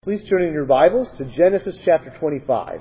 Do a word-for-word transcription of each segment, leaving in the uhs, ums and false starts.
Please turn in your Bibles to Genesis chapter twenty-five.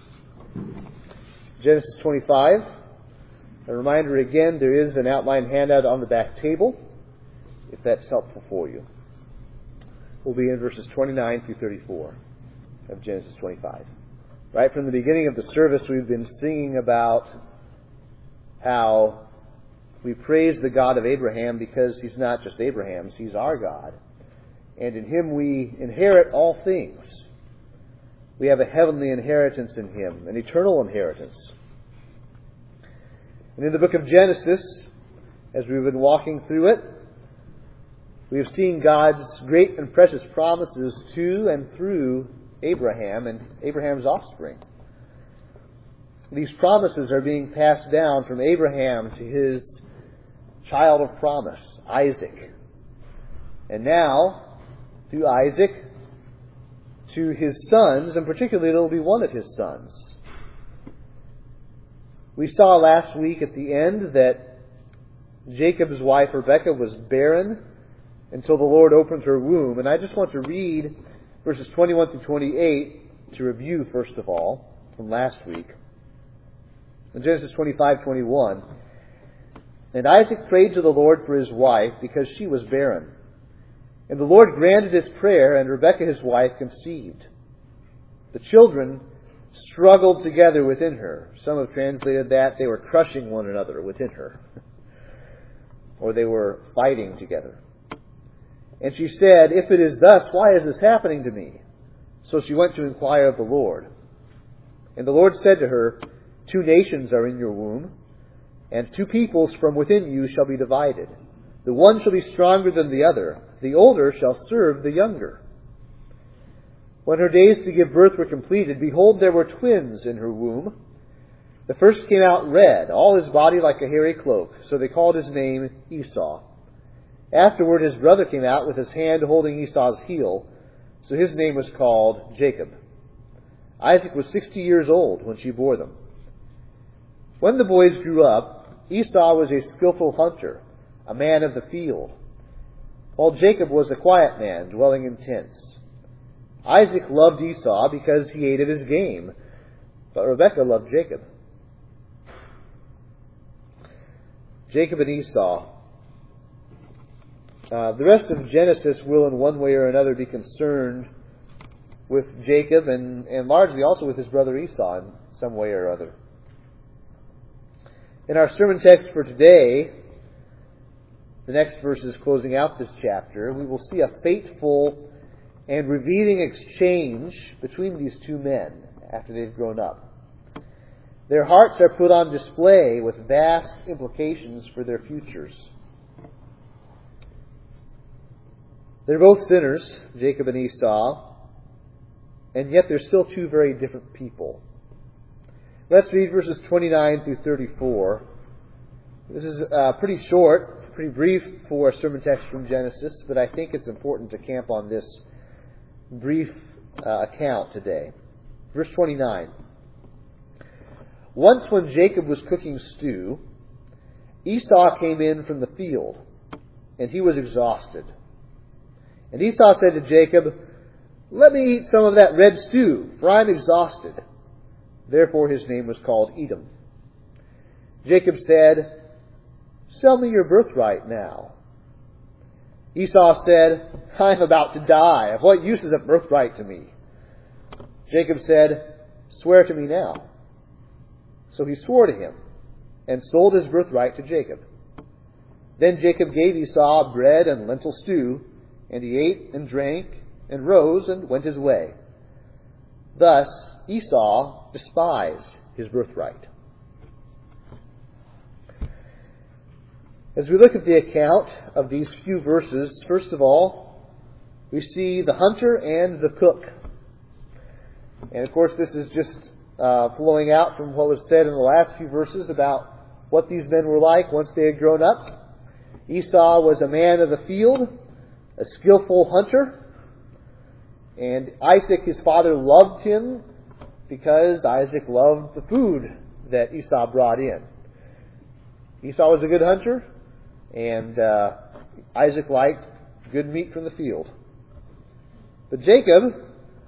Genesis twenty-five. A reminder again, there is an outline handout on the back table, if that's helpful for you. We'll be in verses twenty-nine through thirty-four of Genesis twenty-five. Right from the beginning of the service, we've been singing about how we praise the God of Abraham because He's not just Abraham's, He's our God. And in Him we inherit all things. We have a heavenly inheritance in Him, an eternal inheritance. And in the book of Genesis, as we've been walking through it, we have seen God's great and precious promises to and through Abraham and Abraham's offspring. These promises are being passed down from Abraham to his child of promise, Isaac. And now, through Isaac, to his sons, and particularly it will be one of his sons. We saw last week at the end that Jacob's wife Rebekah was barren until the Lord opened her womb. And I just want to read verses twenty-one through twenty-eight to review first of all from last week. In Genesis twenty-five twenty-one, "And Isaac prayed to the Lord for his wife because she was barren. And the Lord granted his prayer, and Rebekah his wife conceived. The children struggled together within her." Some have translated that they were crushing one another within her. Or they were fighting together. "And she said, 'If it is thus, why is this happening to me?' So she went to inquire of the Lord. And the Lord said to her, 'Two nations are in your womb, and two peoples from within you shall be divided. The one shall be stronger than the other. The older shall serve the younger.' When her days to give birth were completed, behold, there were twins in her womb. The first came out red, all his body like a hairy cloak, so they called his name Esau. Afterward his brother came out with his hand holding Esau's heel, so his name was called Jacob. Isaac was sixty years old when she bore them. When the boys grew up, Esau was a skillful hunter, a man of the field, while Jacob was a quiet man, dwelling in tents. Isaac loved Esau because he ate of his game, but Rebekah loved Jacob." Jacob and Esau. Uh, the rest of Genesis will in one way or another be concerned with Jacob and, and largely also with his brother Esau in some way or other. In our sermon text for today, the next verses closing out this chapter, we will see a fateful and revealing exchange between these two men after they've grown up. Their hearts are put on display with vast implications for their futures. They're both sinners, Jacob and Esau, and yet they're still two very different people. Let's read verses twenty-nine through thirty-four. This is uh, pretty short, pretty brief for a sermon text from Genesis, but I think it's important to camp on this brief uh, account today. Verse twenty-nine. "Once when Jacob was cooking stew, Esau came in from the field, and he was exhausted. And Esau said to Jacob, 'Let me eat some of that red stew, for I am exhausted.' Therefore his name was called Edom. Jacob said, 'Sell me your birthright now.' Esau said, 'I am about to die. Of what use is a birthright to me?' Jacob said, 'Swear to me now.' So he swore to him and sold his birthright to Jacob. Then Jacob gave Esau bread and lentil stew, and he ate and drank and rose and went his way. Thus Esau despised his birthright." As we look at the account of these few verses, first of all, we see the hunter and the cook. And of course, this is just uh, flowing out from what was said in the last few verses about what these men were like once they had grown up. Esau was a man of the field, a skillful hunter, and Isaac, his father, loved him because Isaac loved the food that Esau brought in. Esau was a good hunter, and uh, Isaac liked good meat from the field. But Jacob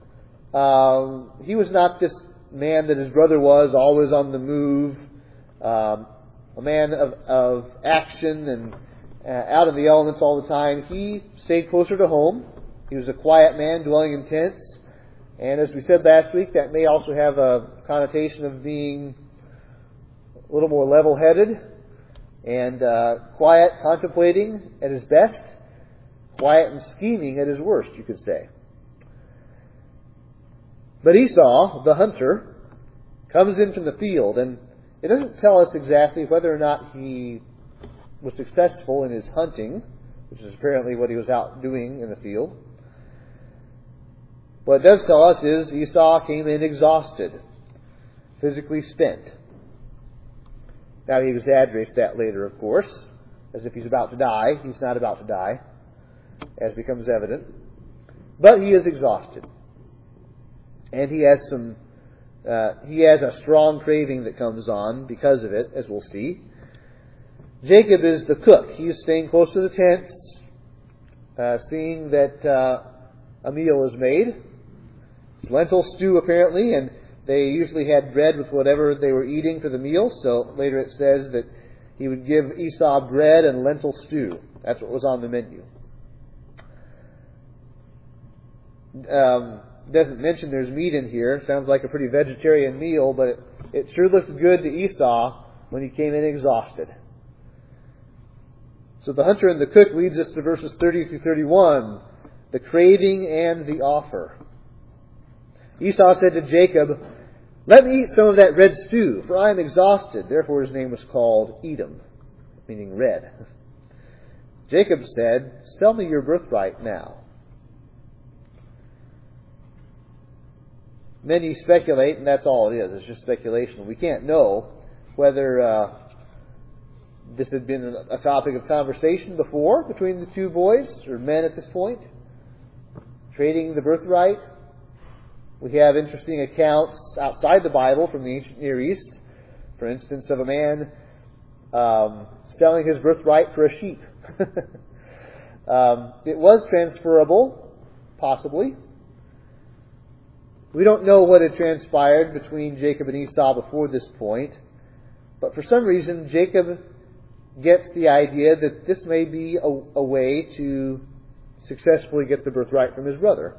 Um, he was not this man that his brother was, always on the move, um, a man of, of action and uh, out in the elements all the time. He stayed closer to home. He was a quiet man, dwelling in tents. And as we said last week, that may also have a connotation of being a little more level-headed and uh, quiet, contemplating at his best, quiet and scheming at his worst, you could say. But Esau, the hunter, comes in from the field, and it doesn't tell us exactly whether or not he was successful in his hunting, which is apparently what he was out doing in the field. What it does tell us is Esau came in exhausted, physically spent. Now he exaggerates that later, of course, as if he's about to die. He's not about to die, as becomes evident. But he is exhausted. And he has some, uh, he has a strong craving that comes on because of it, as we'll see. Jacob is the cook. He's staying close to the tents, uh, seeing that uh, a meal is made. It's lentil stew, apparently, and they usually had bread with whatever they were eating for the meal. So later it says that he would give Esau bread and lentil stew. That's what was on the menu. Um, doesn't mention there's meat in here. Sounds like a pretty vegetarian meal, but it, it sure looked good to Esau when he came in exhausted. So the hunter and the cook leads us to verses thirty through thirty-one, the craving and the offer. Esau said to Jacob, "Let me eat some of that red stew, for I am exhausted." Therefore his name was called Edom, meaning red. Jacob said, "Sell me your birthright now." Many speculate, and that's all it is. It's just speculation. We can't know whether uh, this had been a topic of conversation before between the two boys, or men at this point, trading the birthright. We have interesting accounts outside the Bible from the ancient Near East. For instance, of a man um, selling his birthright for a sheep. um, it was transferable, possibly. We don't know what had transpired between Jacob and Esau before this point, but for some reason Jacob gets the idea that this may be a, a way to successfully get the birthright from his brother.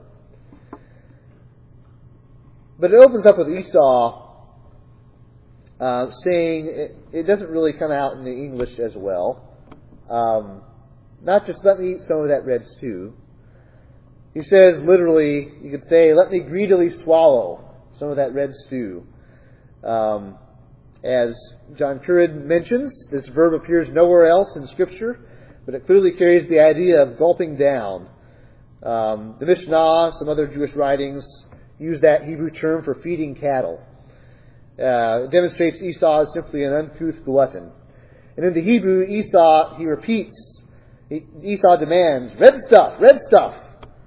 But it opens up with Esau uh, saying, it, it doesn't really come out in the English as well, um, not just let me eat some of that red stew. He says, literally, you could say, let me greedily swallow some of that red stew. Um, as John Currid mentions, this verb appears nowhere else in Scripture, but it clearly carries the idea of gulping down. Um, the Mishnah, some other Jewish writings, use that Hebrew term for feeding cattle. Uh, it demonstrates Esau is simply an uncouth glutton. And in the Hebrew, Esau, he repeats, he, Esau demands, red stuff, red stuff.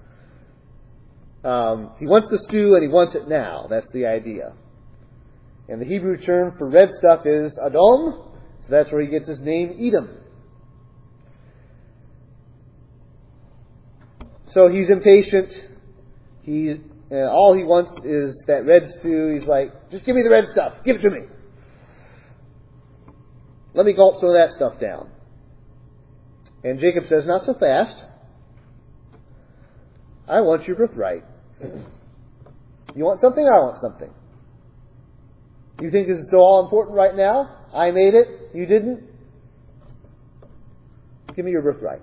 Um, he wants the stew and he wants it now. That's the idea. And the Hebrew term for red stuff is Adom, so that's where he gets his name Edom. So he's impatient. He's, uh, all he wants is that red stew. He's like, just give me the red stuff. Give it to me. Let me gulp some of that stuff down. And Jacob says, not so fast. I want your birthright. You want something? I want something. You think this is so all important right now? I made it. You didn't? Give me your birthright.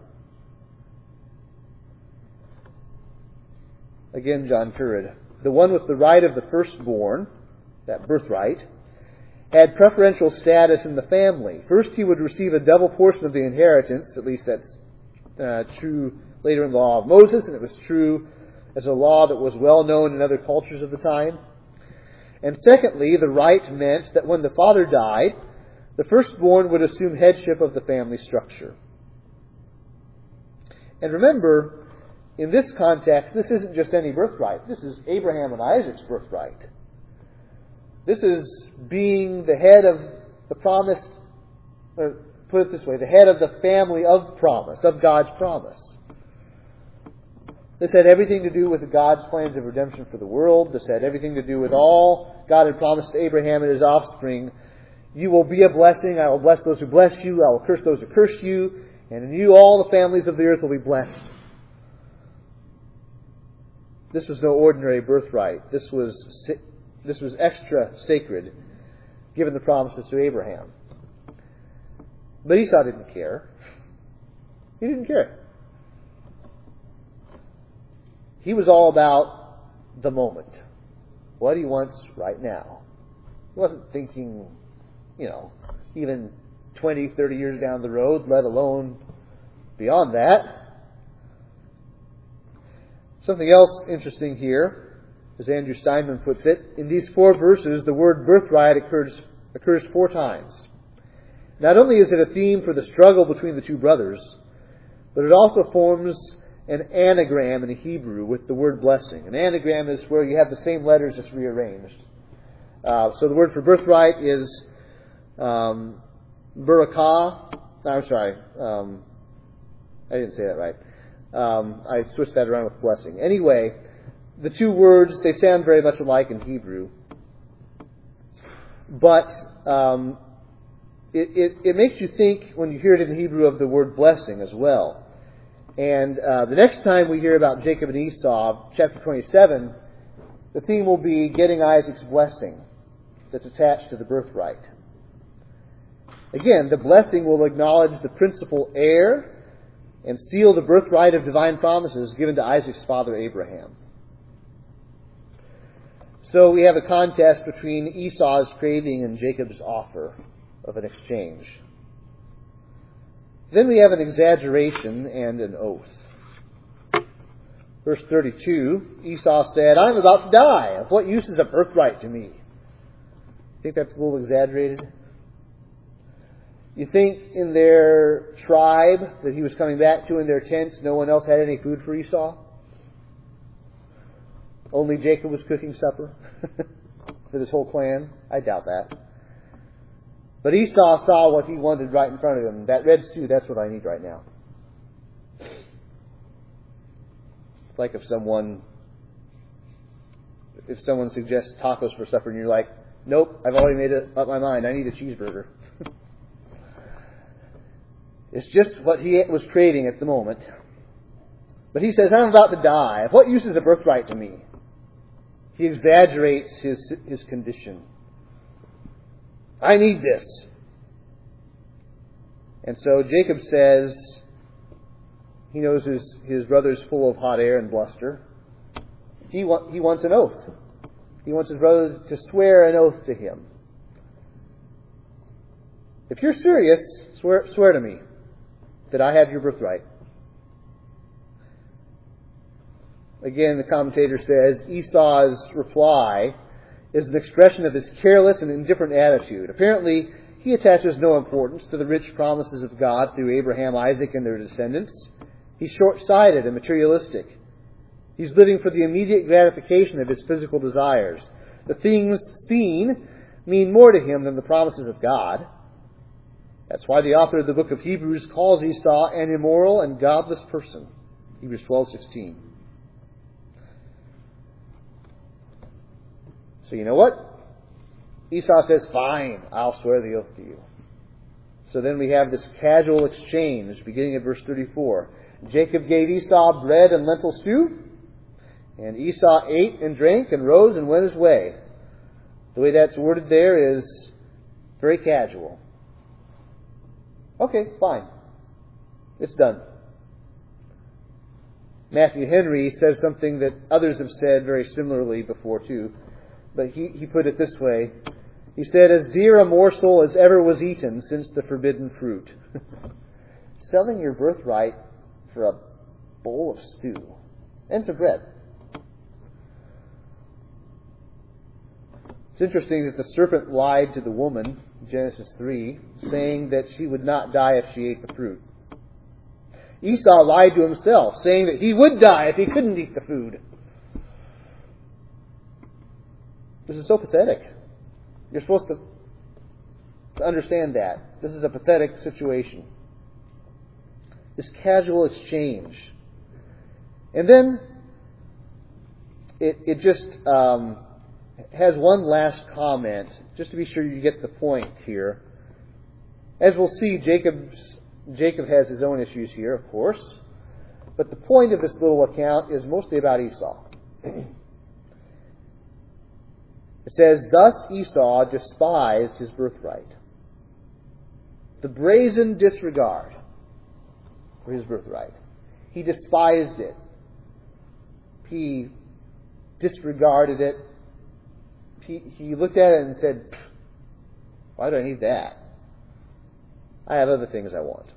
Again, John Currid. The one with the right of the firstborn, that birthright, had preferential status in the family. First, he would receive a double portion of the inheritance. At least that's uh, true later in the law of Moses, and it was true as a law that was well known in other cultures of the time. And secondly, the right meant that when the father died, the firstborn would assume headship of the family structure. And remember, in this context, this isn't just any birthright. This is Abraham and Isaac's birthright. This is being the head of the promise, or put it this way, the head of the family of promise, of God's promise. This had everything to do with God's plans of redemption for the world. This had everything to do with all God had promised to Abraham and his offspring. You will be a blessing. I will bless those who bless you. I will curse those who curse you. And in you all the families of the earth will be blessed. This was no ordinary birthright. This was, this was extra sacred, given the promises to Abraham. But Esau didn't care. He didn't care. He was all about the moment. What he wants right now. He wasn't thinking, you know, even twenty, thirty years down the road, let alone beyond that. Something else interesting here, as Andrew Steinman puts it, in these four verses, the word birthright occurs, occurs four times. Not only is it a theme for the struggle between the two brothers, but it also forms an anagram in Hebrew with the word blessing. An anagram is where you have the same letters just rearranged. Uh, so the word for birthright is um, barakah. I'm sorry. Um, I didn't say that right. Um, I switched that around with blessing. Anyway, the two words, they sound very much alike in Hebrew. But um, it, it, it makes you think, when you hear it in Hebrew, of the word blessing as well. And uh, the next time we hear about Jacob and Esau, chapter twenty-seven, the theme will be getting Isaac's blessing that's attached to the birthright. Again, the blessing will acknowledge the principal heir and seal the birthright of divine promises given to Isaac's father Abraham. So we have a contest between Esau's craving and Jacob's offer of an exchange. Then we have an exaggeration and an oath. Verse thirty-two, Esau said, "I'm about to die. Of what use is a birthright to me?" Think that's a little exaggerated? You think in their tribe that he was coming back to in their tents, no one else had any food for Esau? Only Jacob was cooking supper for this whole clan? I doubt that. But Esau saw what he wanted right in front of him. That red stew, that's what I need right now. It's like if someone if someone suggests tacos for supper and you're like, nope, I've already made up my mind. I need a cheeseburger. It's just what he was craving at the moment. But he says, I'm about to die. Of what use is a birthright to me? He exaggerates his, his condition. I need this. And so Jacob says, he knows his, his brother's full of hot air and bluster. He, wa- he wants an oath. He wants his brother to swear an oath to him. If you're serious, swear, swear to me that I have your birthright. Again, the commentator says, Esau's reply is an expression of his careless and indifferent attitude. Apparently, he attaches no importance to the rich promises of God through Abraham, Isaac, and their descendants. He's short-sighted and materialistic. He's living for the immediate gratification of his physical desires. The things seen mean more to him than the promises of God. That's why the author of the book of Hebrews calls Esau an immoral and godless person. Hebrews twelve sixteen. So you know what? Esau says, fine, I'll swear the oath to you. So then we have this casual exchange beginning at verse thirty-four. Jacob gave Esau bread and lentil stew, and Esau ate and drank and rose and went his way. The way that's worded there is very casual. Okay, fine. It's done. Matthew Henry says something that others have said very similarly before too. But he, he put it this way. He said, as dear a morsel as ever was eaten since the forbidden fruit. Selling your birthright for a bowl of stew and some bread. It's interesting that the serpent lied to the woman, Genesis three, saying that she would not die if she ate the fruit. Esau lied to himself, saying that he would die if he couldn't eat the food. This is so pathetic. You're supposed to, to understand that. This is a pathetic situation. This casual exchange. And then it, it just um, has one last comment, just to be sure you get the point here. As we'll see, Jacob's, Jacob has his own issues here, of course. But the point of this little account is mostly about Esau. It says, "Thus Esau despised his birthright." The brazen disregard for his birthright. He despised it. He disregarded it. He, he looked at it and said, "Why do I need that? I have other things I want."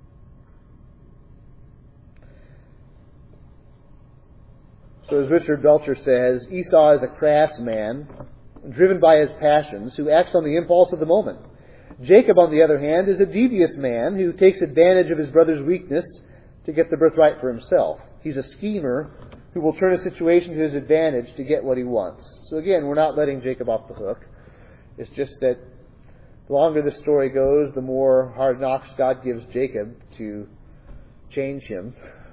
So as Richard Belcher says, Esau is a crass man, driven by his passions, who acts on the impulse of the moment. Jacob, on the other hand, is a devious man who takes advantage of his brother's weakness to get the birthright for himself. He's a schemer who will turn a situation to his advantage to get what he wants. So again, we're not letting Jacob off the hook. It's just that the longer the story goes, the more hard knocks God gives Jacob to change him.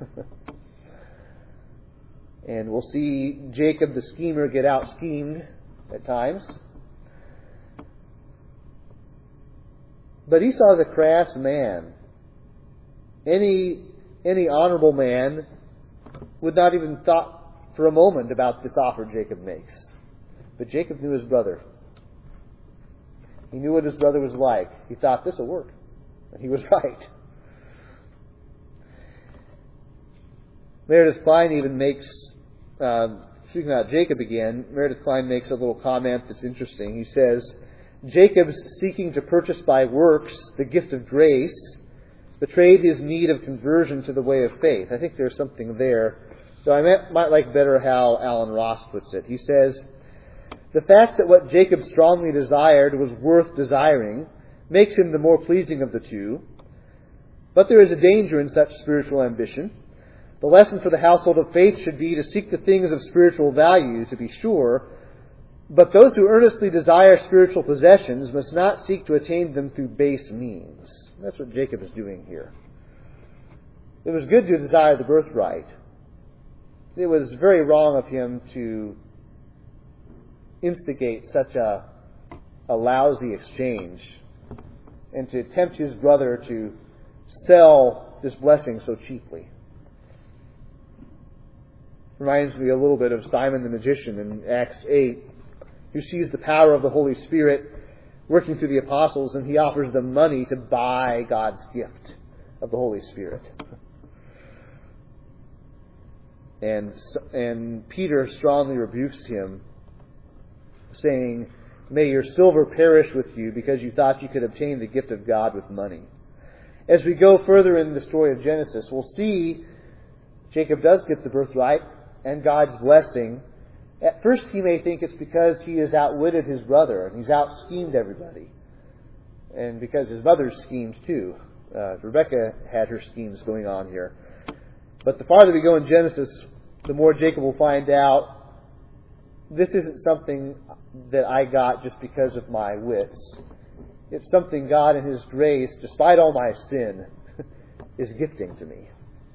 And we'll see Jacob the schemer get out-schemed at times. But Esau is a crass man. Any, any honorable man would not even thought for a moment about this offer Jacob makes. But Jacob knew his brother. He knew what his brother was like. He thought, this will work. And he was right. Meredith Kline even makes, uh, speaking about Jacob again, Meredith Kline makes a little comment that's interesting. He says, Jacob's seeking to purchase by works the gift of grace betrayed his need of conversion to the way of faith. I think there's something there. So I might, might like better how Alan Ross puts it. He says, the fact that what Jacob strongly desired was worth desiring makes him the more pleasing of the two. But there is a danger in such spiritual ambition. The lesson for the household of faith should be to seek the things of spiritual value, to be sure, but those who earnestly desire spiritual possessions must not seek to attain them through base means. That's what Jacob is doing here. It was good to desire the birthright. It was very wrong of him to instigate such a, a lousy exchange and to tempt his brother to sell this blessing so cheaply. Reminds me a little bit of Simon the magician in Acts eight, who sees the power of the Holy Spirit working through the apostles, and he offers them money to buy God's gift of the Holy Spirit. And, and Peter strongly rebukes him, saying, "May your silver perish with you, because you thought you could obtain the gift of God with money." As we go further in the story of Genesis, we'll see Jacob does get the birthright and God's blessing. At first he may think it's because he has outwitted his brother and he's out-schemed everybody. And because his mother's schemed too. Uh, Rebecca had her schemes going on here. But the farther we go in Genesis, the more Jacob will find out this isn't something that I got just because of my wits. It's something God in His grace, despite all my sin, is gifting to me.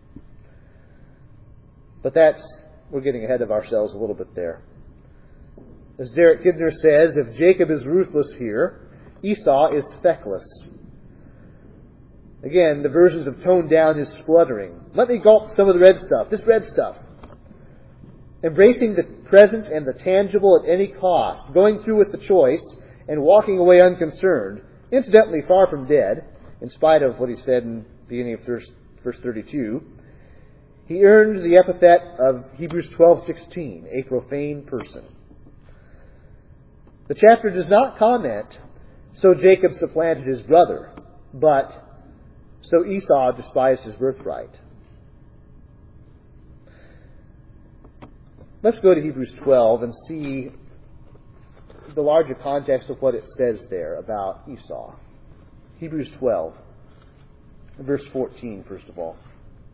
But that's, we're getting ahead of ourselves a little bit there. As Derek Kidner says, if Jacob is ruthless here, Esau is feckless. Again, the versions have toned down his spluttering. Let me gulp some of the red stuff, this red stuff. Embracing the present and the tangible at any cost, going through with the choice, and walking away unconcerned, incidentally far from dead, in spite of what he said in the beginning of verse thirty-two, he earned the epithet of Hebrews twelve sixteen, a profane person. The chapter does not comment, so Jacob supplanted his brother, but so Esau despised his birthright. Let's go to Hebrews twelve and see the larger context of what it says there about Esau. Hebrews twelve, verse fourteen, first of all.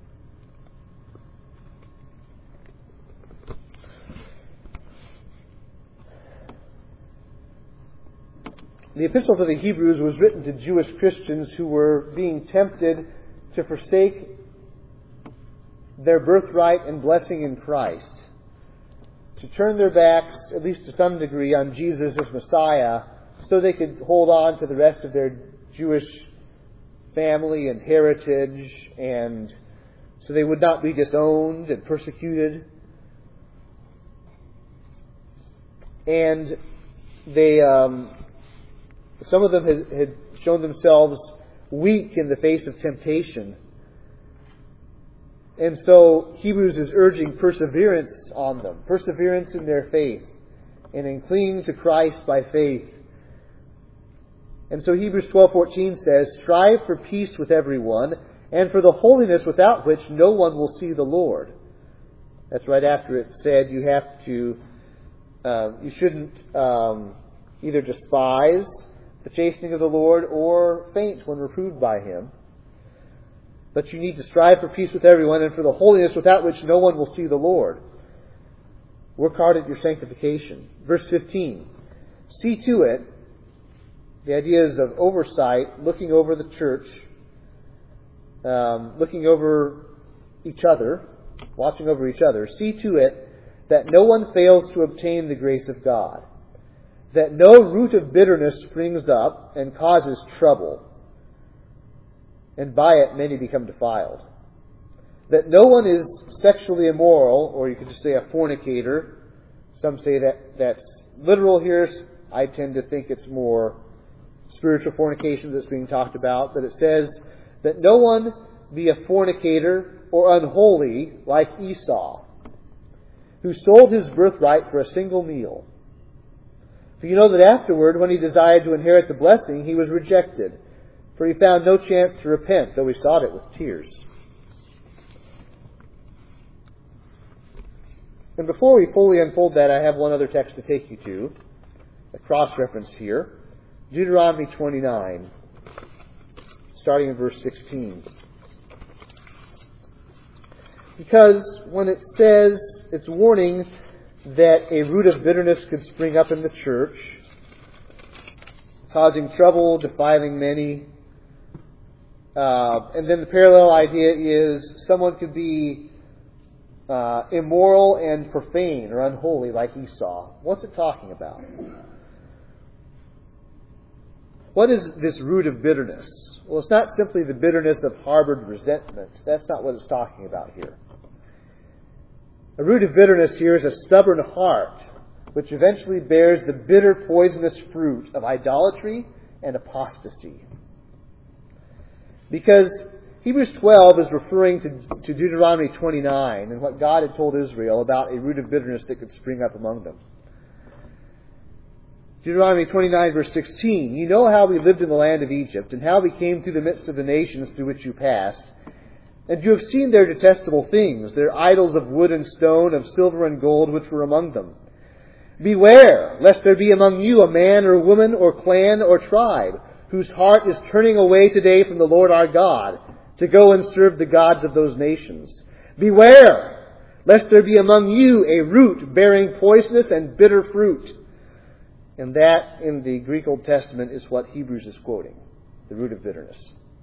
The epistle to the Hebrews was written to Jewish Christians who were being tempted to forsake their birthright and blessing in Christ, to turn their backs, at least to some degree, on Jesus as Messiah, so they could hold on to the rest of their Jewish family and heritage, and so they would not be disowned and persecuted. And they, um, some of them had, had shown themselves weak in the face of temptation. And so Hebrews is urging perseverance on them, perseverance in their faith, and in clinging to Christ by faith. And so Hebrews twelve fourteen says, "Strive for peace with everyone, and for the holiness without which no one will see the Lord." That's right after it said you have to, uh, you shouldn't um, either despise the chastening of the Lord or faint when reproved by Him. But you need to strive for peace with everyone and for the holiness without which no one will see the Lord. Work hard at your sanctification. Verse fifteen. See to it, the ideas of oversight, looking over the church, um, looking over each other, watching over each other. See to it that no one fails to obtain the grace of God, that no root of bitterness springs up and causes trouble, and by it many become defiled. That no one is sexually immoral, or you could just say a fornicator. Some say that that's literal here. I tend to think it's more spiritual fornication that's being talked about. But it says that no one be a fornicator or unholy like Esau, who sold his birthright for a single meal. For you know that afterward, when he desired to inherit the blessing, he was rejected. For he found no chance to repent, though he sought it with tears. And before we fully unfold that, I have one other text to take you to, a cross-reference here. Deuteronomy twenty-nine, starting in verse sixteen. Because when it says, it's warning that a root of bitterness could spring up in the church, causing trouble, defiling many. Uh, and then the parallel idea is someone could be uh, immoral and profane or unholy like Esau. What's it talking about? What is this root of bitterness? Well, it's not simply the bitterness of harbored resentment. That's not what it's talking about here. A root of bitterness here is a stubborn heart which eventually bears the bitter, poisonous fruit of idolatry and apostasy. Because Hebrews twelve is referring to, to Deuteronomy twenty-nine and what God had told Israel about a root of bitterness that could spring up among them. Deuteronomy twenty-nine verse sixteen, "You know how we lived in the land of Egypt, and how we came through the midst of the nations through which you passed. And you have seen their detestable things, their idols of wood and stone, of silver and gold, which were among them. Beware, lest there be among you a man or woman or clan or tribe, whose heart is turning away today from the Lord our God, to go and serve the gods of those nations. Beware, lest there be among you a root bearing poisonous and bitter fruit." And that, in the Greek Old Testament, is what Hebrews is quoting, the root of bitterness.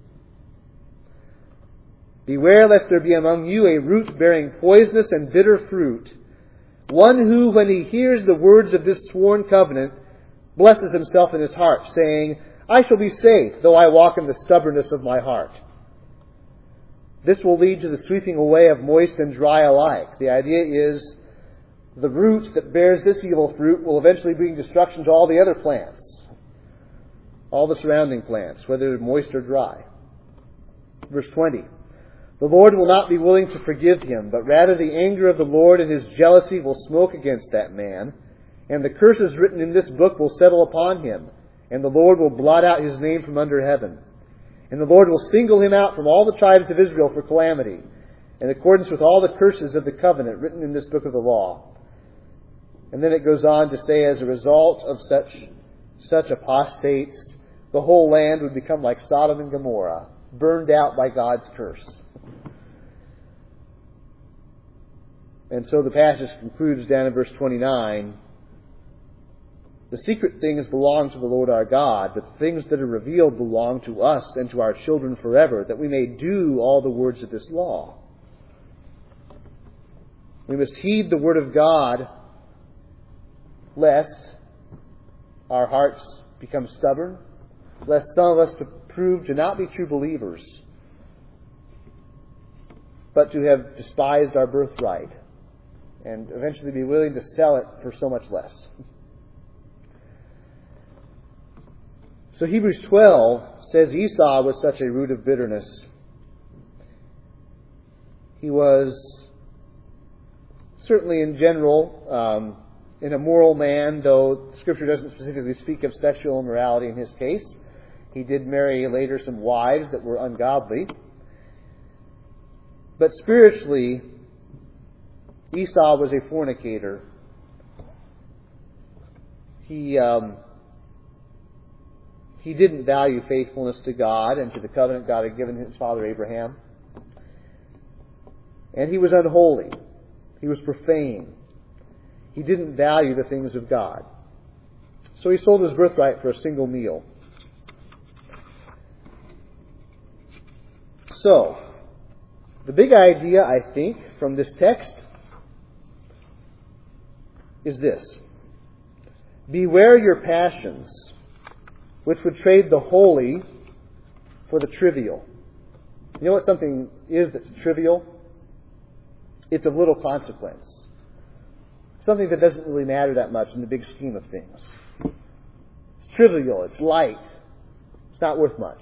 "Beware lest there be among you a root bearing poisonous and bitter fruit, one who, when he hears the words of this sworn covenant, blesses himself in his heart, saying, I shall be safe, though I walk in the stubbornness of my heart. This will lead to the sweeping away of moist and dry alike." The idea is the root that bears this evil fruit will eventually bring destruction to all the other plants, all the surrounding plants, whether moist or dry. Verse twenty, "The Lord will not be willing to forgive him, but rather the anger of the Lord and his jealousy will smoke against that man, and the curses written in this book will settle upon him, and the Lord will blot out his name from under heaven. And the Lord will single him out from all the tribes of Israel for calamity, in accordance with all the curses of the covenant written in this book of the law." And then it goes on to say, as a result of such, such apostates, the whole land would become like Sodom and Gomorrah, burned out by God's curse. And so the passage concludes down in verse twenty-nine, "The secret things belong to the Lord our God, but the things that are revealed belong to us and to our children forever, that we may do all the words of this law." We must heed the Word of God, lest our hearts become stubborn, lest some of us to prove to not be true believers, but to have despised our birthright and eventually be willing to sell it for so much less. So Hebrews twelve says Esau was such a root of bitterness. He was certainly in general um, an immoral man, though Scripture doesn't specifically speak of sexual immorality in his case. He did marry later some wives that were ungodly. But spiritually, Esau was a fornicator. He um, he didn't value faithfulness to God and to the covenant God had given his father Abraham. And he was unholy. He was profane. He didn't value the things of God. So he sold his birthright for a single meal. So, the big idea, I think, from this text is this. Beware your passions, which would trade the holy for the trivial. You know what something is that's trivial? It's of little consequence. Something that doesn't really matter that much in the big scheme of things. It's trivial. It's light. It's not worth much.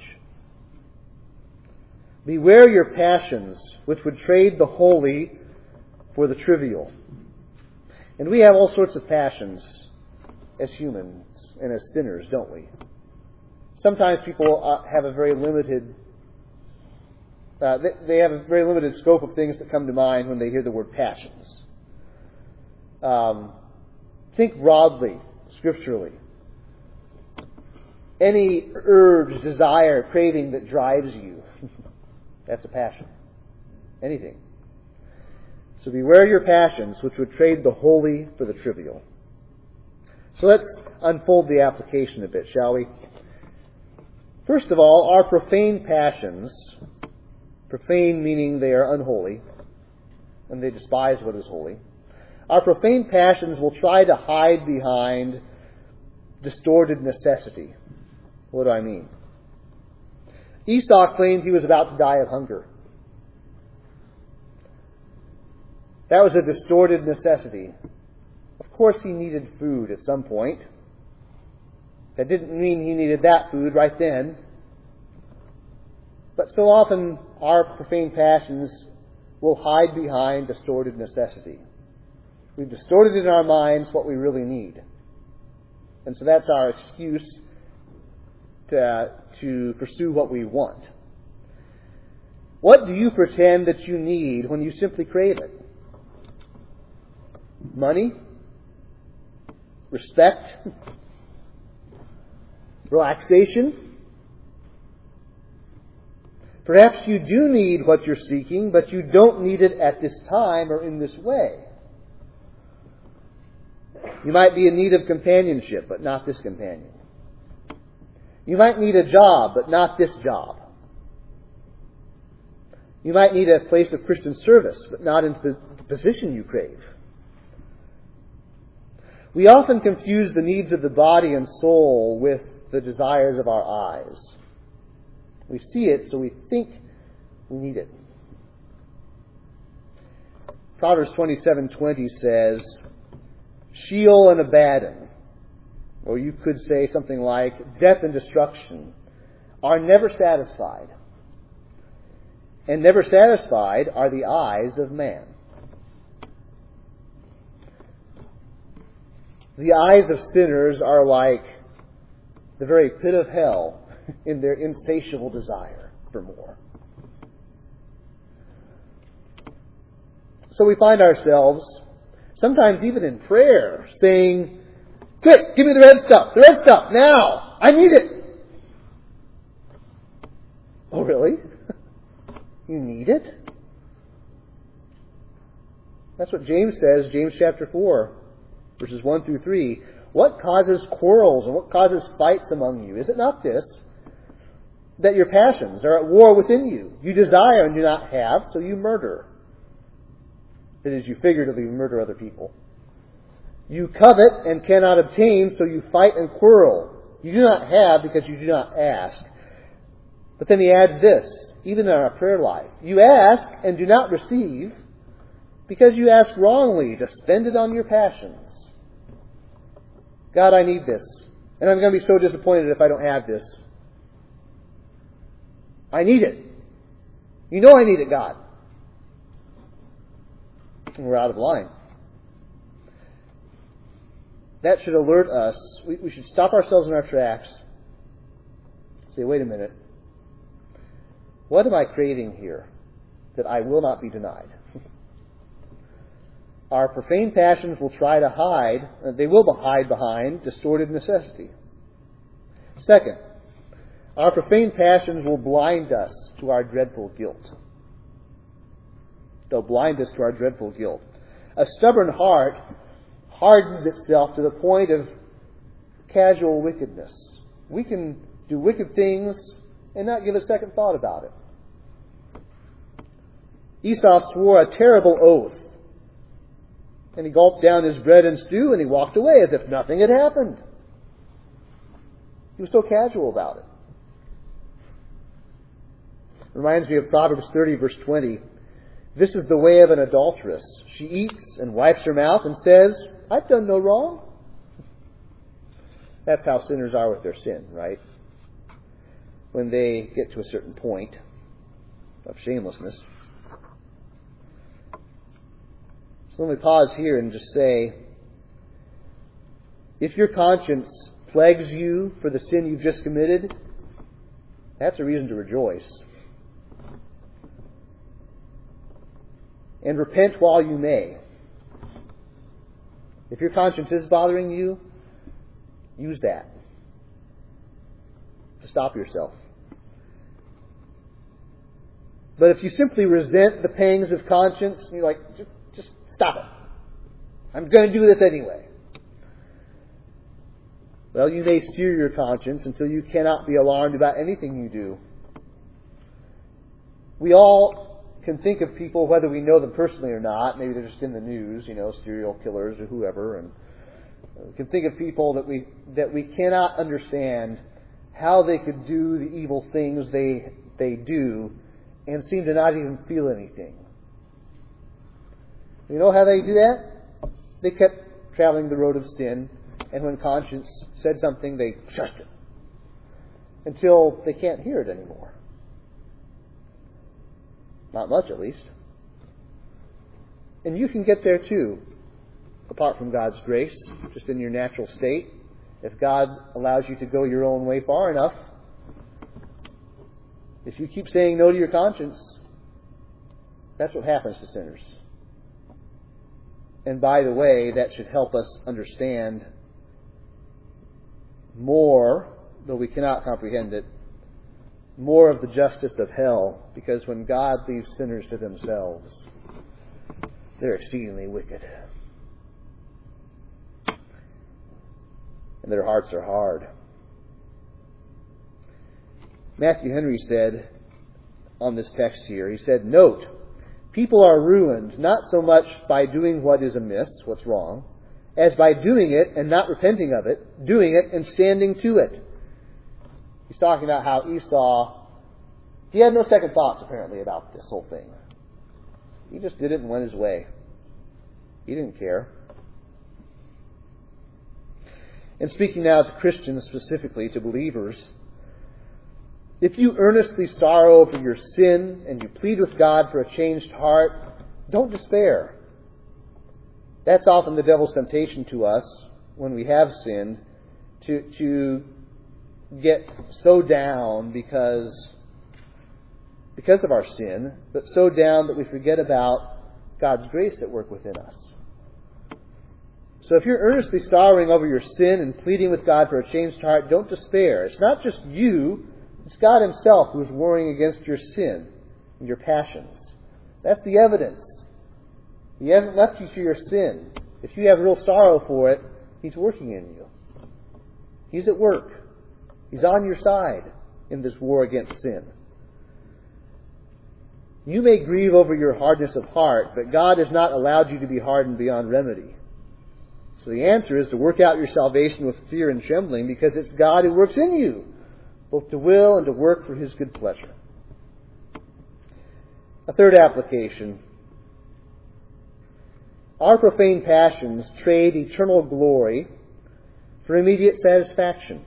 Beware your passions, which would trade the holy for the trivial. And we have all sorts of passions as humans and as sinners, don't we? Sometimes people uh, have a very limited Uh, they, they have a very limited scope of things that come to mind when they hear the word passions. Um, think broadly, scripturally. Any urge, desire, craving that drives you, that's a passion. Anything. So beware your passions, which would trade the holy for the trivial. So let's unfold the application a bit, shall we? First of all, our profane passions, profane meaning they are unholy, and they despise what is holy. Our profane passions will try to hide behind distorted necessity. What do I mean? Esau claimed he was about to die of hunger. That was a distorted necessity. Of course he needed food at some point. That didn't mean he needed that food right then. But so often our profane passions will hide behind distorted necessity. We've distorted in our minds what we really need. And so that's our excuse to, to pursue what we want. What do you pretend that you need when you simply crave it? Money? Respect? Relaxation? Perhaps you do need what you're seeking, but you don't need it at this time or in this way. You might be in need of companionship, but not this companion. You might need a job, but not this job. You might need a place of Christian service, but not in the position you crave. We often confuse the needs of the body and soul with the desires of our eyes. We see it, so we think we need it. Proverbs twenty-seven twenty says, Sheol and Abaddon, or you could say something like, death and destruction, are never satisfied. And never satisfied are the eyes of man. The eyes of sinners are like the very pit of hell in their insatiable desire for more. So we find ourselves, sometimes even in prayer, saying, quick, give me the red stuff, the red stuff, now! I need it! Oh, really? You need it? That's what James says, James chapter four, verses one through three. What causes quarrels and what causes fights among you? Is it not this, that your passions are at war within you? You desire and do not have, so you murder. That is, you figuratively murder other people. You covet and cannot obtain, so you fight and quarrel. You do not have because you do not ask. But then he adds this, even in our prayer life. You ask and do not receive because you ask wrongly to spend it on your passions. God, I need this. And I'm going to be so disappointed if I don't have this. I need it. You know I need it, God. And we're out of line. That should alert us. We, we should stop ourselves in our tracks. Say, wait a minute. What am I craving here that I will not be denied? Our profane passions will try to hide, they will hide behind distorted necessity. Second, our profane passions will blind us to our dreadful guilt. They'll blind us to our dreadful guilt. A stubborn heart hardens itself to the point of casual wickedness. We can do wicked things and not give a second thought about it. Esau swore a terrible oath. And he gulped down his bread and stew and he walked away as if nothing had happened. He was so casual about it. Reminds me of Proverbs thirty, verse twenty. This is the way of an adulteress. She eats and wipes her mouth and says, I've done no wrong. That's how sinners are with their sin, right? When they get to a certain point of shamelessness. So let me pause here and just say, if your conscience plagues you for the sin you've just committed, that's a reason to rejoice. And repent while you may. If your conscience is bothering you, use that to stop yourself. But if you simply resent the pangs of conscience, and you're like, just, just stop it. I'm going to do this anyway. Well, you may sear your conscience until you cannot be alarmed about anything you do. We all can think of people, whether we know them personally or not, maybe they're just in the news, you know, serial killers or whoever, and we can think of people that we that we cannot understand how they could do the evil things they they do and seem to not even feel anything. You know how they do that? They kept traveling the road of sin, and when conscience said something, they shushed it until they can't hear it anymore. Not much, at least. And you can get there too, apart from God's grace, just in your natural state. If God allows you to go your own way far enough, if you keep saying no to your conscience, that's what happens to sinners. And by the way, that should help us understand more, though we cannot comprehend it, more of the justice of hell, because when God leaves sinners to themselves, they're exceedingly wicked. And their hearts are hard. Matthew Henry said on this text here, he said, note, people are ruined not so much by doing what is amiss, what's wrong, as by doing it and not repenting of it, doing it and standing to it. He's talking about how Esau, he had no second thoughts apparently about this whole thing. He just did it and went his way. He didn't care. And speaking now to Christians specifically, to believers, if you earnestly sorrow over your sin and you plead with God for a changed heart, don't despair. That's often the devil's temptation to us when we have sinned, to, to get so down because, because of our sin, but so down that we forget about God's grace at work within us. So if you're earnestly sorrowing over your sin and pleading with God for a changed heart, don't despair. It's not just you, it's God Himself who is warring against your sin and your passions. That's the evidence. He hasn't left you to your sin. If you have real sorrow for it, He's working in you. He's at work. He's on your side in this war against sin. You may grieve over your hardness of heart, but God has not allowed you to be hardened beyond remedy. So the answer is to work out your salvation with fear and trembling, because it's God who works in you, both to will and to work for His good pleasure. A third application. Our profane passions trade eternal glory for immediate satisfaction.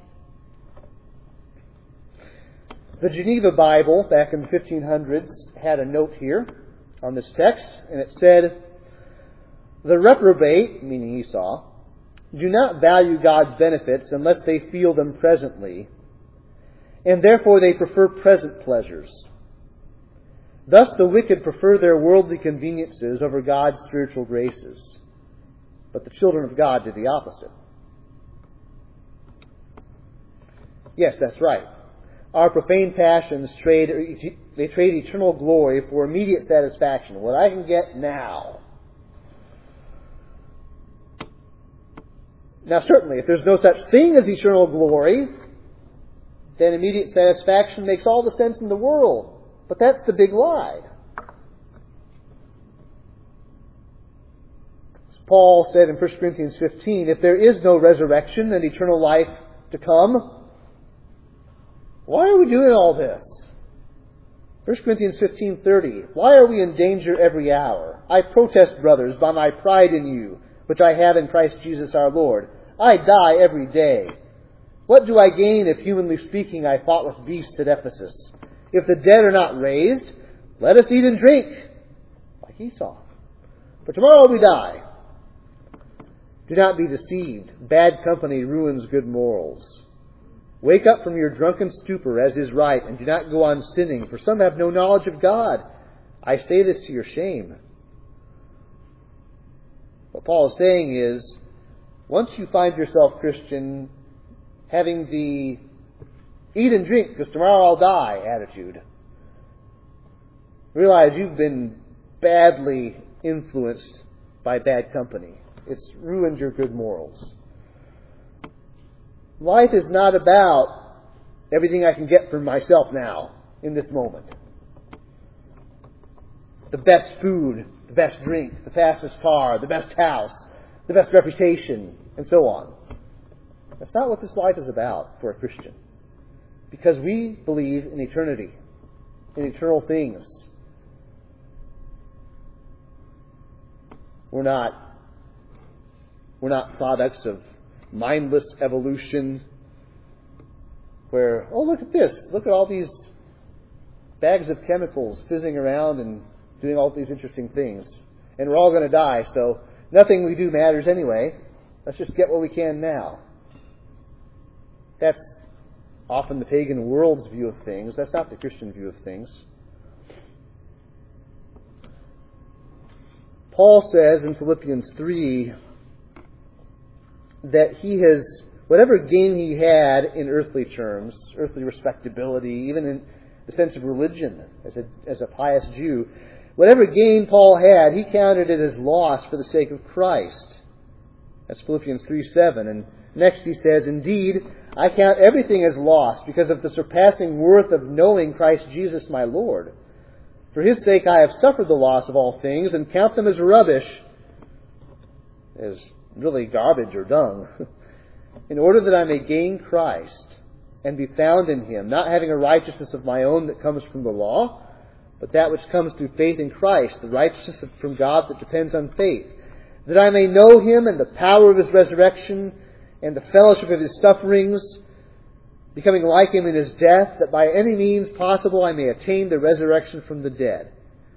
The Geneva Bible, back in the fifteen hundreds, had a note here on this text, and it said, "The reprobate," meaning Esau, "do not value God's benefits unless they feel them presently, and therefore they prefer present pleasures. Thus the wicked prefer their worldly conveniences over God's spiritual graces, but the children of God do the opposite." Yes, that's right. Our profane passions trade, they trade eternal glory for immediate satisfaction. What I can get now. Now certainly, if there's no such thing as eternal glory, then immediate satisfaction makes all the sense in the world. But that's the big lie. As Paul said in First Corinthians fifteen, if there is no resurrection and eternal life to come, why are we doing all this? First Corinthians fifteen thirty, why are we in danger every hour? I protest, brothers, by my pride in you, which I have in Christ Jesus our Lord. I die every day. What do I gain if, humanly speaking, I fought with beasts at Ephesus? If the dead are not raised, let us eat and drink, like Esau. For tomorrow we die. Do not be deceived. Bad company ruins good morals. Wake up from your drunken stupor, as is right, and do not go on sinning, for some have no knowledge of God. I say this to your shame. What Paul is saying is, once you find yourself, Christian, having the eat and drink, because tomorrow I'll die attitude, realize you've been badly influenced by bad company. It's ruined your good morals. Life is not about everything I can get for myself now, in this moment. The best food, the best drink, the fastest car, the best house, the best reputation, and so on. That's not what this life is about for a Christian. Because we believe in eternity, in eternal things. We're not, we're not products of mindless evolution where, oh, look at this. Look at all these bags of chemicals fizzing around and doing all these interesting things. And we're all going to die, so nothing we do matters anyway. Let's just get what we can now. That's often the pagan world's view of things. That's not the Christian view of things. Paul says in Philippians three that he has, whatever gain he had in earthly terms, earthly respectability, even in the sense of religion as a, as a pious Jew, whatever gain Paul had, he counted it as loss for the sake of Christ. That's Philippians three seven. And next he says, indeed, I count everything as loss because of the surpassing worth of knowing Christ Jesus my Lord. For His sake I have suffered the loss of all things and count them as rubbish, as really garbage or dung, in order that I may gain Christ and be found in Him, not having a righteousness of my own that comes from the law, but that which comes through faith in Christ, the righteousness from God that depends on faith, that I may know Him and the power of His resurrection and the fellowship of His sufferings, becoming like Him in His death, that by any means possible I may attain the resurrection from the dead.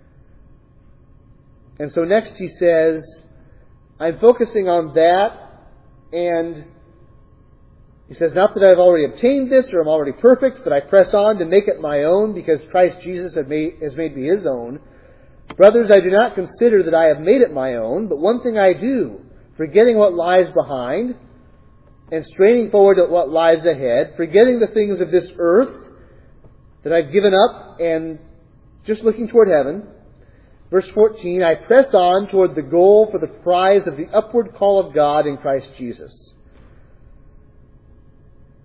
And so next he says, I'm focusing on that, and he says, not that I've already obtained this or I'm already perfect, but I press on to make it my own because Christ Jesus has made, has made me His own. Brothers, I do not consider that I have made it my own, but one thing I do, forgetting what lies behind and straining forward at what lies ahead, forgetting the things of this earth that I've given up and just looking toward heaven. Verse fourteen, I press on toward the goal for the prize of the upward call of God in Christ Jesus.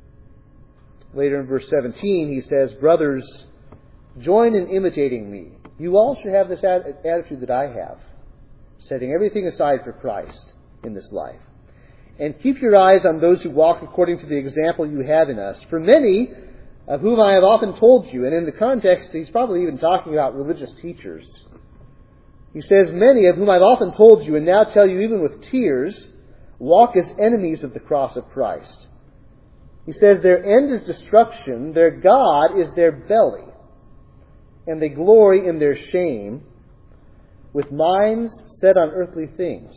Later in verse seventeen, he says, brothers, join in imitating me You all should have this attitude that I have, setting everything aside for Christ in this life. And keep your eyes on those who walk according to the example you have in us. For many, of whom I have often told you, and in the context, he's probably even talking about religious teachers. He says, many of whom I've often told you, and now tell you even with tears, walk as enemies of the cross of Christ. He says, their end is destruction, their God is their belly, and they glory in their shame, with minds set on earthly things.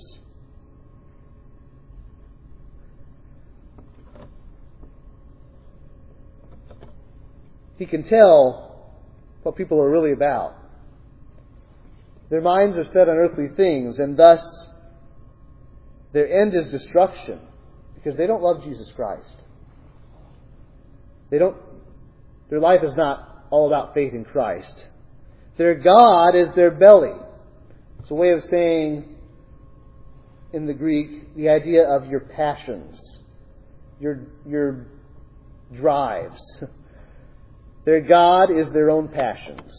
He can tell what people are really about. Their minds are set on earthly things, and thus their end is destruction, because they don't love Jesus Christ. They don't. Their life is not all about faith in Christ. Their God is their belly. It's a way of saying, in the Greek, the idea of your passions, your your drives. Their God is their own passions.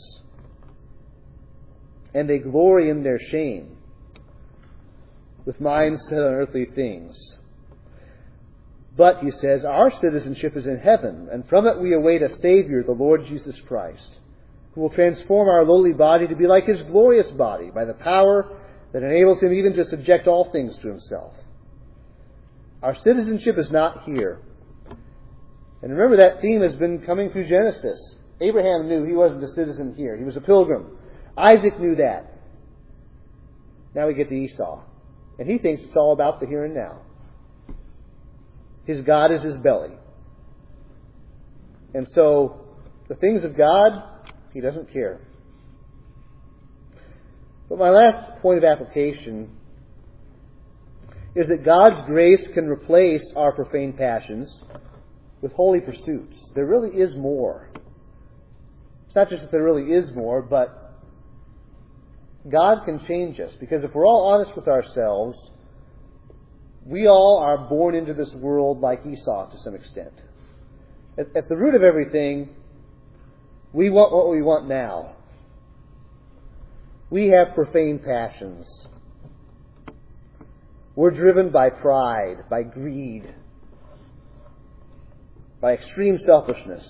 And they glory in their shame, with minds set on earthly things. But, he says, our citizenship is in heaven, and from it we await a Savior, the Lord Jesus Christ, who will transform our lowly body to be like His glorious body by the power that enables Him even to subject all things to Himself. Our citizenship is not here. And remember, that theme has been coming through Genesis. Abraham knew he wasn't a citizen here. He was a pilgrim. Isaac knew that. Now we get to Esau. And he thinks it's all about the here and now. His God is his belly. And so, the things of God, he doesn't care. But my last point of application is that God's grace can replace our profane passions with holy pursuits. There really is more. It's not just that there really is more, but God can change us. Because if we're all honest with ourselves, we all are born into this world like Esau to some extent. At, at the root of everything, we want what we want now. We have profane passions. We're driven by pride, by greed, by extreme selfishness.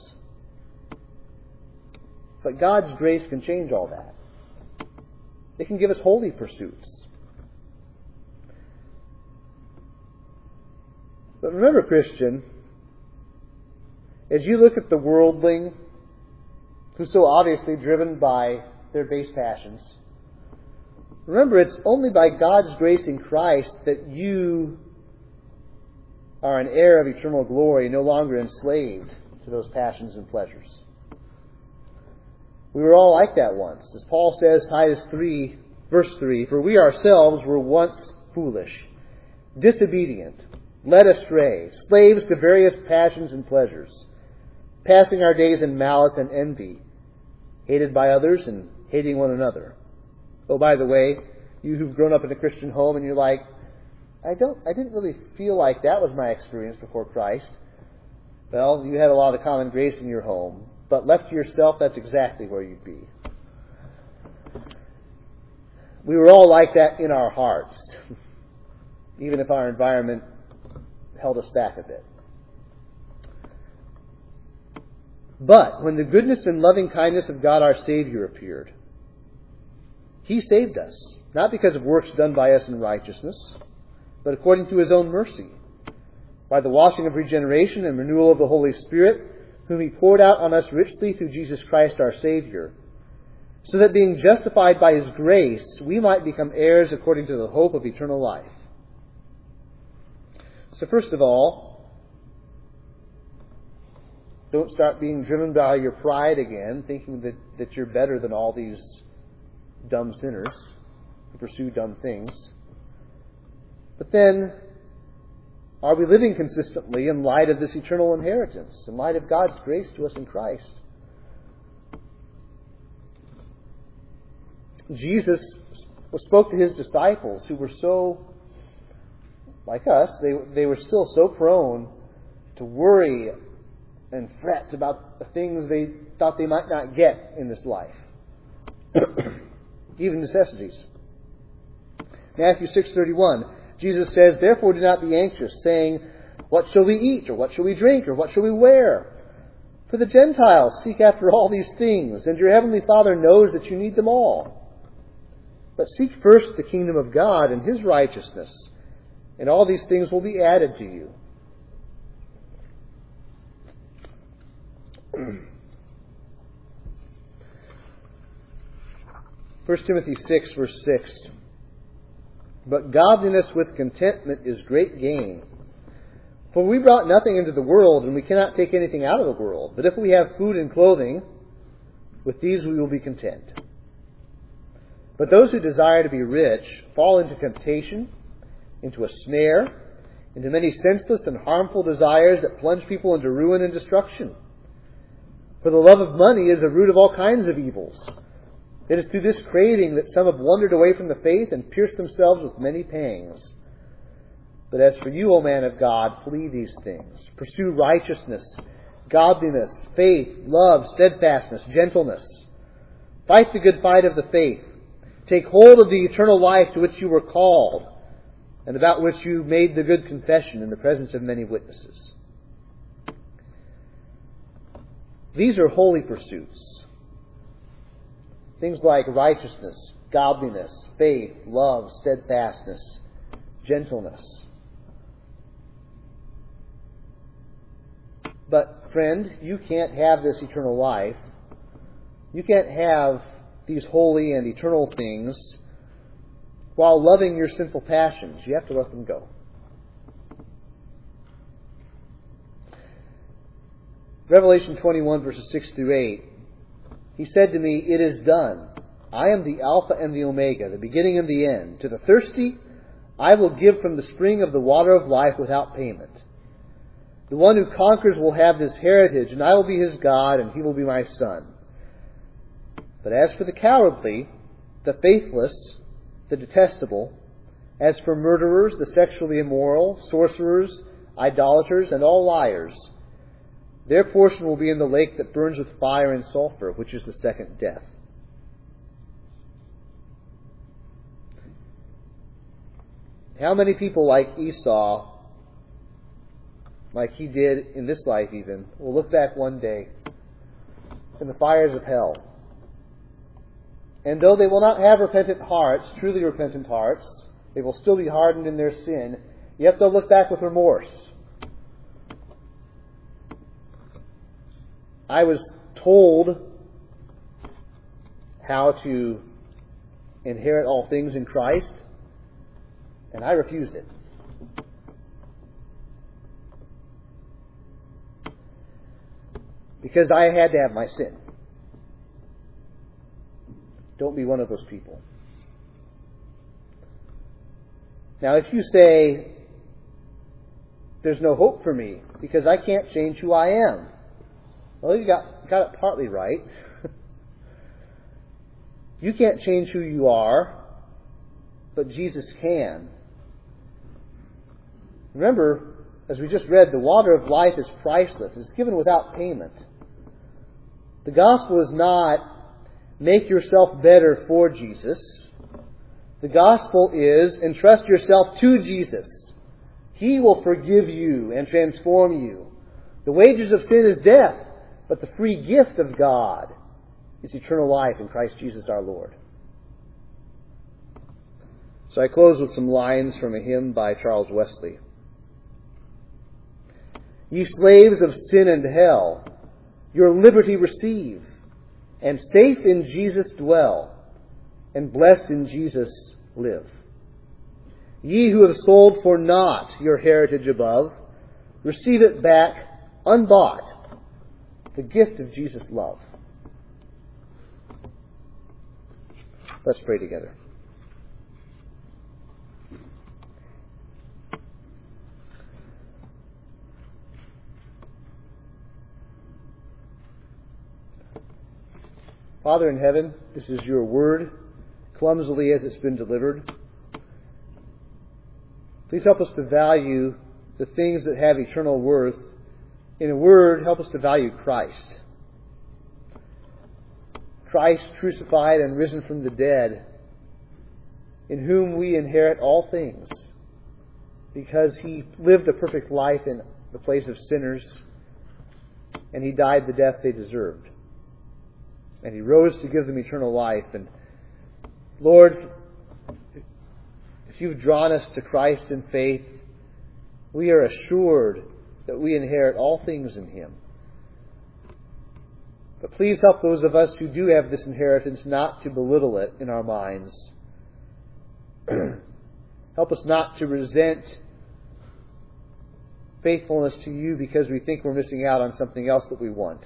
But God's grace can change all that. It can give us holy pursuits. But remember, Christian, as you look at the worldling who's so obviously driven by their base passions, remember, it's only by God's grace in Christ that you are an heir of eternal glory, no longer enslaved to those passions and pleasures. We were all like that once. As Paul says, Titus three, verse three, for we ourselves were once foolish, disobedient, led astray, slaves to various passions and pleasures, passing our days in malice and envy, hated by others and hating one another. Oh, by the way, you who've grown up in a Christian home and you're like, I don't, I didn't really feel like that was my experience before Christ. Well, you had a lot of common grace in your home, but left to yourself, that's exactly where you'd be. We were all like that in our hearts, even if our environment held us back a bit. But when the goodness and loving kindness of God our Savior appeared, He saved us, not because of works done by us in righteousness, but according to His own mercy, by the washing of regeneration and renewal of the Holy Spirit, whom He poured out on us richly through Jesus Christ our Savior, so that being justified by His grace, we might become heirs according to the hope of eternal life. So first of all, don't start being driven by your pride again, thinking that, that you're better than all these dumb sinners who pursue dumb things. But then, are we living consistently in light of this eternal inheritance, in light of God's grace to us in Christ? Jesus spoke to His disciples who were so, like us, they, they were still so prone to worry and fret about the things they thought they might not get in this life. even necessities. Matthew six thirty-one, Jesus says, "Therefore do not be anxious, saying, what shall we eat, or what shall we drink, or what shall we wear? For the Gentiles seek after all these things, and your heavenly Father knows that you need them all. But seek first the kingdom of God and His righteousness, and all these things will be added to you." First Timothy six, verse six. "But godliness with contentment is great gain. For we brought nothing into the world, and we cannot take anything out of the world. But if we have food and clothing, with these we will be content. But those who desire to be rich fall into temptation, into a snare, into many senseless and harmful desires that plunge people into ruin and destruction. For the love of money is the root of all kinds of evils. It is through this craving that some have wandered away from the faith and pierced themselves with many pangs. But as for you, O man of God, flee these things. Pursue righteousness, godliness, faith, love, steadfastness, gentleness. Fight the good fight of the faith. Take hold of the eternal life to which you were called, and about which you made the good confession in the presence of many witnesses." These are holy pursuits. Things like righteousness, godliness, faith, love, steadfastness, gentleness. But, friend, you can't have this eternal life. You can't have these holy and eternal things while loving your sinful passions. You have to let them go. Revelation twenty-one, verses six through eight. "He said to me, 'It is done. I am the Alpha and the Omega, the beginning and the end. To the thirsty, I will give from the spring of the water of life without payment. The one who conquers will have this heritage, and I will be his God, and he will be my son. But as for the cowardly, the faithless, the detestable, as for murderers, the sexually immoral, sorcerers, idolaters, and all liars, their portion will be in the lake that burns with fire and sulfur, which is the second death.'" How many people like Esau, like he did in this life even, will look back one day in the fires of hell? And though they will not have repentant hearts, truly repentant hearts, they will still be hardened in their sin, yet they'll look back with remorse. I was told how to inherit all things in Christ, and I refused it. Because I had to have my sin. Don't be one of those people. Now, if you say, "There's no hope for me because I can't change who I am," well, you got, got it partly right. You can't change who you are, but Jesus can. Remember, as we just read, the water of life is priceless. It's given without payment. The gospel is not make yourself better for Jesus. The gospel is entrust yourself to Jesus. He will forgive you and transform you. The wages of sin is death, but the free gift of God is eternal life in Christ Jesus our Lord. So I close with some lines from a hymn by Charles Wesley. "Ye slaves of sin and hell, your liberty receive, and safe in Jesus dwell, and blessed in Jesus live. Ye who have sold for naught your heritage above, receive it back unbought, the gift of Jesus' love." Let's pray together. Father in heaven, this is your word, clumsily as it's been delivered. Please help us to value the things that have eternal worth. In a word, help us to value Christ. Christ crucified and risen from the dead, in whom we inherit all things, because He lived a perfect life in the place of sinners, and He died the death they deserved. And He rose to give them eternal life. And Lord, if You've drawn us to Christ in faith, we are assured that we inherit all things in Him. But please help those of us who do have this inheritance not to belittle it in our minds. Help us not to resent faithfulness to You because we think we're missing out on something else that we want.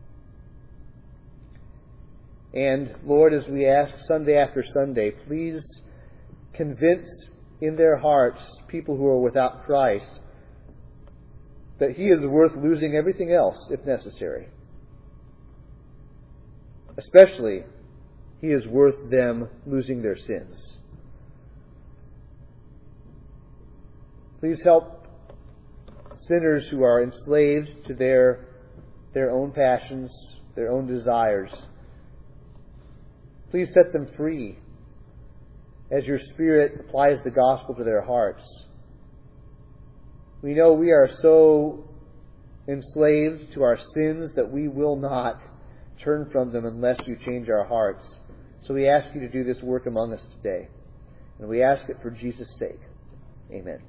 And Lord, as we ask Sunday after Sunday, please convince in their hearts people who are without Christ that He is worth losing everything else if necessary. Especially, He is worth them losing their sins. Please help sinners who are enslaved to their, their own passions, their own desires. Please set them free as Your Spirit applies the gospel to their hearts. We know we are so enslaved to our sins that we will not turn from them unless You change our hearts. So we ask You to do this work among us today. And we ask it for Jesus' sake. Amen.